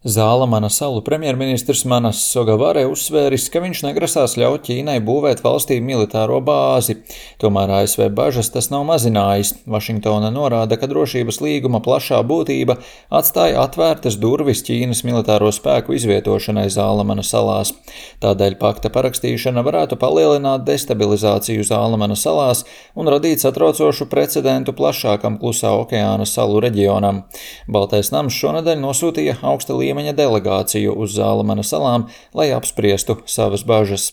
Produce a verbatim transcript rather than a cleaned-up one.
Zālamana salu premjerministrs Manas Sogavare uzsvēris, ka viņš negrasās ļaut Ķīnai būvēt valstī militāro bāzi. Tomēr A S V bažas tas nav mazinājis. Vašingtona norāda, ka drošības līguma plašā būtība atstāja atvērtas durvis Ķīnas militāro spēku izvietošanai Zālamana salās. Tādēļ pakta parakstīšana varētu palielināt destabilizāciju Zālamana salās un radīt satraucošu precedentu plašākam Klusā okeāna salu reģionam. Baltais nams šonedēļ nosūtīja augsta līmeņa delegāciju uz Zālamana salām, lai apspriestu savas bažas.